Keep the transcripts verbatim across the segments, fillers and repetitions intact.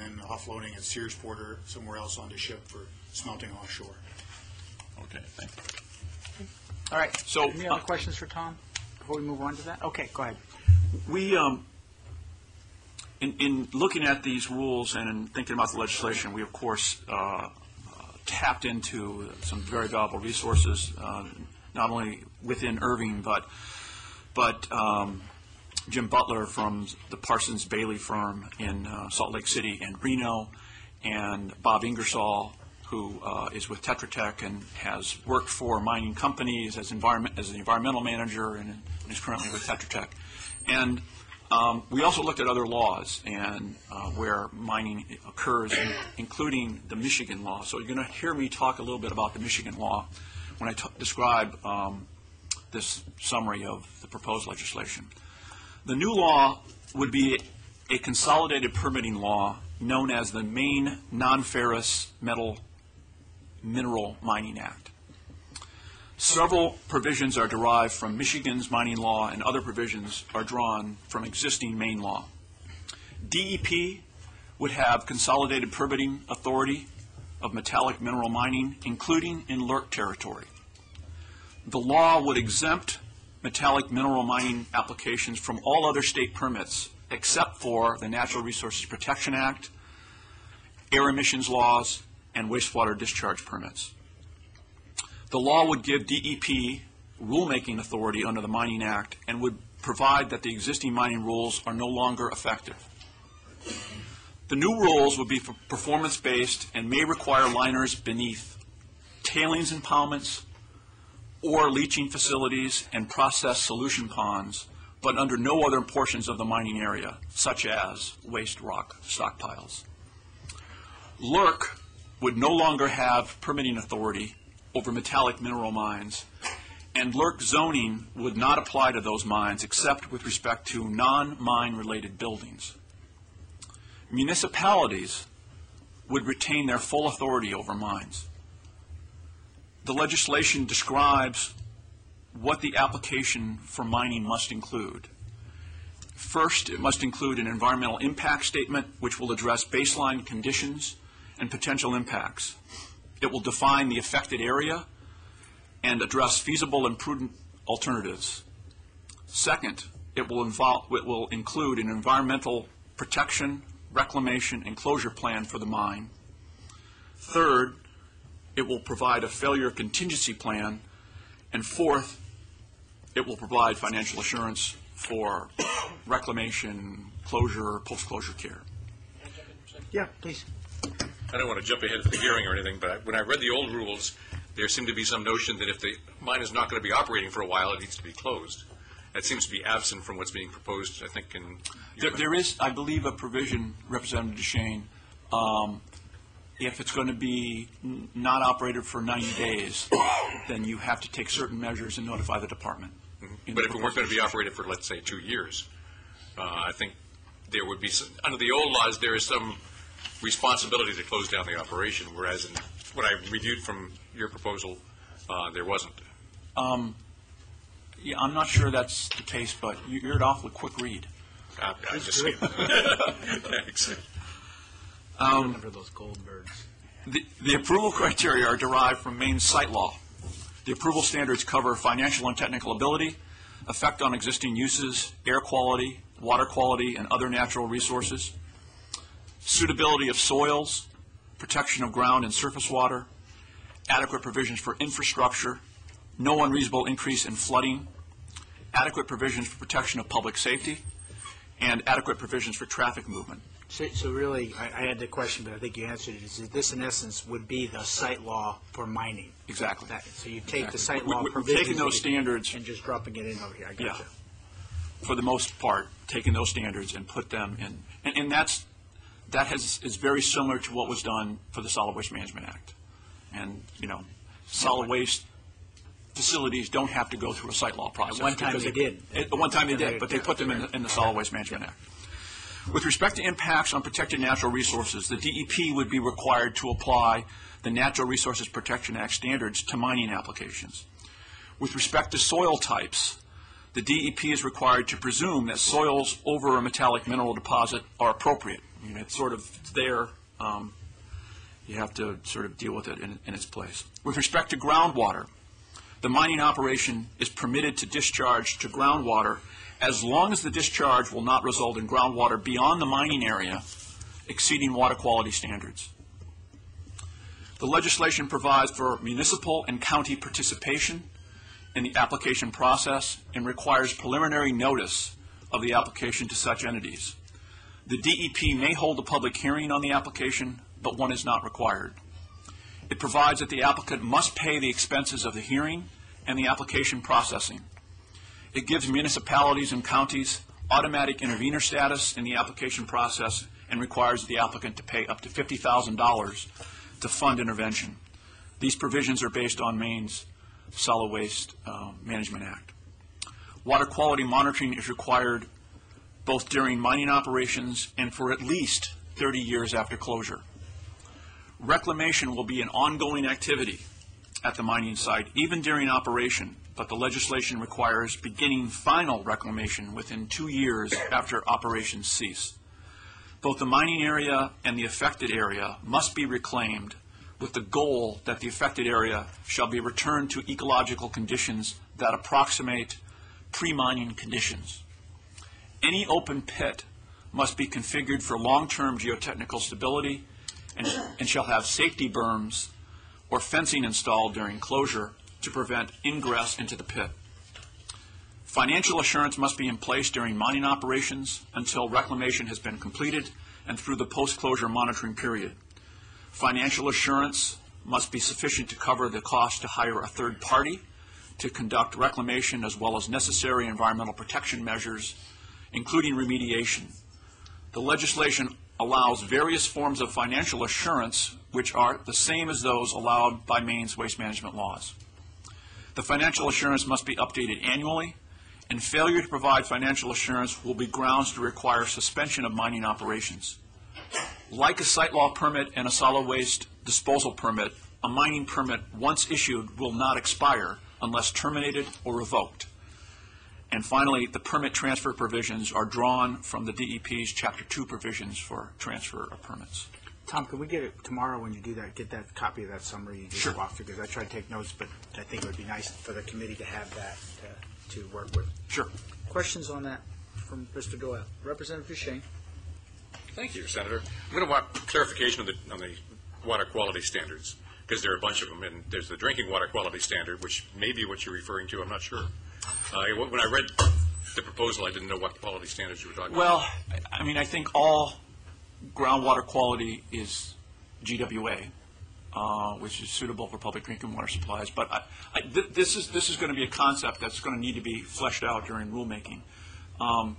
then offloading at Searsport or somewhere else on the ship for smelting offshore. Okay, thank you. All right. So, any other uh, questions for Tom before we move on to that? Okay, go ahead. We, um, in, in looking at these rules and in thinking about the legislation, we, of course, uh, uh, tapped into some very valuable resources, uh, not only within Irving, but, but um, Jim Butler from the Parsons Bailey firm in uh, Salt Lake City and Reno, and Bob Ingersoll, who uh, is with Tetra Tech and has worked for mining companies as environment as an environmental manager and, and is currently with Tetra Tech. And um, we also looked at other laws and uh, where mining occurs, in, including the Michigan law. So you're going to hear me talk a little bit about the Michigan law when I t describe um, this summary of the proposed legislation. The new law would be a consolidated permitting law known as the Maine Non-Ferrous Metal Mineral Mining Act. Several provisions are derived from Michigan's mining law, and other provisions are drawn from existing Maine law. D E P would have consolidated permitting authority of metallic mineral mining, including in L R C territory. The law would exempt metallic mineral mining applications from all other state permits except for the Natural Resources Protection Act, air emissions laws, and wastewater discharge permits. The law would give D E P rulemaking authority under the Mining Act and would provide that the existing mining rules are no longer effective. The new rules would be performance-based and may require liners beneath tailings impoundments or leaching facilities and process solution ponds, but under no other portions of the mining area, such as waste rock stockpiles. L R C would no longer have permitting authority over metallic mineral mines, and L R C zoning would not apply to those mines except with respect to non-mine related buildings. Municipalities would retain their full authority over mines. The legislation describes what the application for mining must include. First, it must include an environmental impact statement which will address baseline conditions and potential impacts. It will define the affected area and address feasible and prudent alternatives. Second, it will, involve, it will include an environmental protection, reclamation, and closure plan for the mine. Third, it will provide a failure contingency plan. And fourth, it will provide financial assurance for reclamation, closure, post-closure care. Yeah, please. I don't want to jump ahead of the hearing or anything, but I, when I read the old rules, there seemed to be some notion that if the mine is not going to be operating for a while, it needs to be closed. That seems to be absent from what's being proposed, I think. In there, there is, I believe, a provision, Representative DeShane, um, if it's going to be n not operated for ninety days, then you have to take certain measures and notify the department. Mm-hmm. But if it weren't going to be operated for, let's say, two years, uh, I think there would be some, under the old laws, there is some responsibility to close down the operation, whereas in what I reviewed from your proposal, uh, there wasn't. Um, yeah, I'm not sure that's the case, but you, you're an awfully quick read. Uh, I just Thanks. Um, remember those gold birds. The, the approval criteria are derived from Maine site law. The approval standards cover financial and technical ability, effect on existing uses, air quality, water quality, and other natural resources, suitability of soils, protection of ground and surface water, adequate provisions for infrastructure, no unreasonable increase in flooding, adequate provisions for protection of public safety, and adequate provisions for traffic movement. So, so really, I, I had the question, but I think you answered it. Is that this, in essence, would be the site law for mining? Exactly. That, so you take exactly. the site we, law we, provisions taking those standards and just dropping it in over here. I gotcha. Yeah. For the most part, taking those standards and put them in, and, and that's that has is very similar to what was done for the Solid Waste Management Act. And you know, solid waste facilities don't have to go through a site law process. At one time they, they did. At one time they did, but they put them in the, in the Solid Waste Management Act. With respect to impacts on protected natural resources, the D E P would be required to apply the Natural Resources Protection Act standards to mining applications. With respect to soil types, the D E P is required to presume that soils over a metallic mineral deposit are appropriate, I mean, it's sort of it's there. Um, you have to sort of deal with it in, in its place. With respect to groundwater, the mining operation is permitted to discharge to groundwater as long as the discharge will not result in groundwater beyond the mining area exceeding water quality standards. The legislation provides for municipal and county participation in the application process and requires preliminary notice of the application to such entities. The D E P may hold a public hearing on the application, but one is not required. It provides that the applicant must pay the expenses of the hearing and the application processing. It gives municipalities and counties automatic intervener status in the application process and requires the applicant to pay up to fifty thousand dollars to fund intervention. These provisions are based on Maine's Solid Waste uh, Management Act. Water quality monitoring is required both during mining operations and for at least thirty years after closure. Reclamation will be an ongoing activity at the mining site, even during operation, but the legislation requires beginning final reclamation within two years after operations cease. Both the mining area and the affected area must be reclaimed with the goal that the affected area shall be returned to ecological conditions that approximate pre-mining conditions. Any open pit must be configured for long-term geotechnical stability and, and shall have safety berms or fencing installed during closure to prevent ingress into the pit. Financial assurance must be in place during mining operations until reclamation has been completed and through the post-closure monitoring period. Financial assurance must be sufficient to cover the cost to hire a third party to conduct reclamation as well as necessary environmental protection measures, including remediation. The legislation allows various forms of financial assurance which are the same as those allowed by Maine's waste management laws. The financial assurance must be updated annually, and failure to provide financial assurance will be grounds to require suspension of mining operations. Like a site law permit and a solid waste disposal permit, a mining permit once issued will not expire unless terminated or revoked. And finally, the permit transfer provisions are drawn from the D E P's Chapter two provisions for transfer of permits. Tom, can we get it tomorrow when you do that, get that copy of that summary you just Sure. walked through? Because I tried to take notes, but I think it would be nice for the committee to have that to, to work with. Sure. Questions on that from Mister Doyle? Representative Duchesne. Thank you, Senator. I'm going to want clarification on the, on the water quality standards, because there are a bunch of them, and there's the drinking water quality standard, which may be what you're referring to, I'm not sure. Uh, when I read the proposal, I didn't know what quality standards you were talking Well, about. I mean, I think all groundwater quality is G W A, uh, which is suitable for public drinking water supplies. But I, I, th this is this is going to be a concept that's going to need to be fleshed out during rulemaking. Um,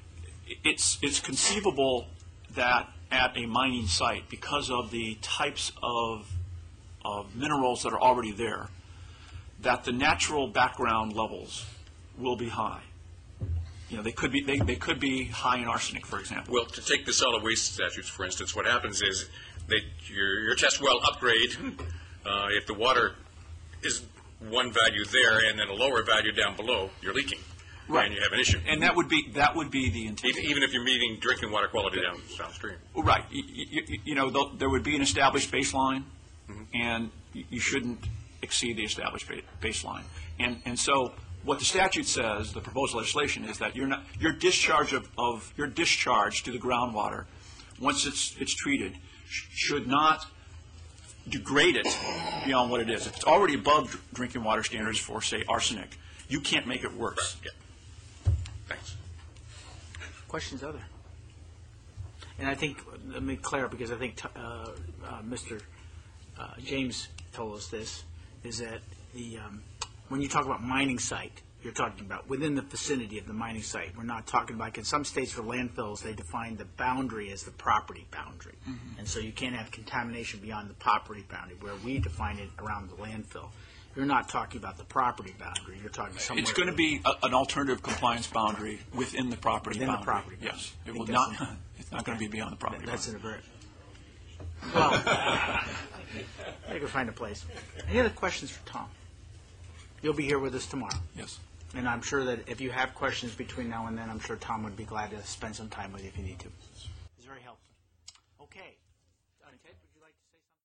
it's it's conceivable that at a mining site, because of the types of of minerals that are already there, that the natural background levels will be high. You know, they could be they, they could be high in arsenic, for example. Well, to take the solid waste statutes, for instance, what happens is that your, your test well upgrade, uh, if the water is one value there and then a lower value down below, you're leaking. Right. And you have an issue. And that would be that would be the intent. Even, even if you're meeting drinking water quality down downstream. Right. You, you, you know, th there would be an established baseline, Mm-hmm. and you, you shouldn't exceed the established ba baseline. And and so what the statute says, the proposed legislation, is that you're not your discharge of, of your discharge to the groundwater, once it's it's treated, sh should not degrade it beyond what it is. If it's already above dr drinking water standards for, say, arsenic, you can't make it worse. Right. Yeah. Thanks. Questions other? And I think, let me clarify, because I think t uh, uh, Mister Uh, James told us this, is that the um, when you talk about mining site, you're talking about within the vicinity of the mining site. We're not talking about, in some states for landfills, they define the boundary as the property boundary. Mm-hmm. And so you can't have contamination beyond the property boundary, where we define it around the landfill. You're not talking about the property boundary. You're talking somewhere. It's going to be a, an alternative compliance boundary within the property Within the boundary. property boundary. Yes. I It think will that's not, in- it's not going to be beyond the property That's boundary. in a very, well, I can find a place. Any other questions for Tom? You'll be here with us tomorrow. Yes. And I'm sure that if you have questions between now and then, I'm sure Tom would be glad to spend some time with you if you need to. It's very helpful. Okay. Uh, Ted,